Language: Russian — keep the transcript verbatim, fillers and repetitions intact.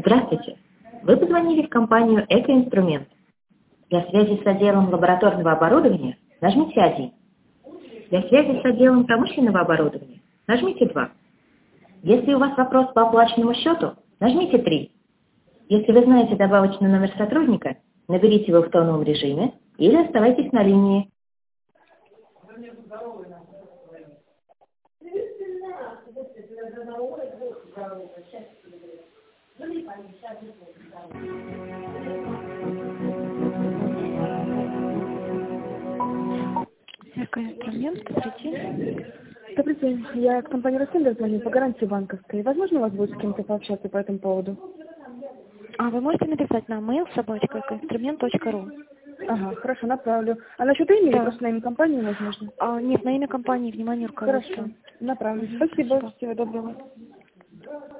Здравствуйте. Вы позвонили в компанию «Экоинструмент». Для связи с отделом лабораторного оборудования нажмите один. Для связи с отделом промышленного оборудования нажмите два. Если у вас вопрос по оплаченному счету, нажмите три. Если вы знаете добавочный номер сотрудника, наберите его в тоновом режиме или оставайтесь на линии. Экоинструмент, смотрите. Добрый день. Я к компании «Росинда» звоню по гарантии банковской. Возможно, у вас будет с кем-то пообщаться по этому поводу? А вы можете написать на mail собачка экоинструмент точка ру. Ага, хорошо, направлю. А насчет имени, Да. просто на имя компании, возможно? А, нет, на имя компании, внимание руководства. Хорошо, направлю. Мгм, Спасибо, спасибо. всего доброго.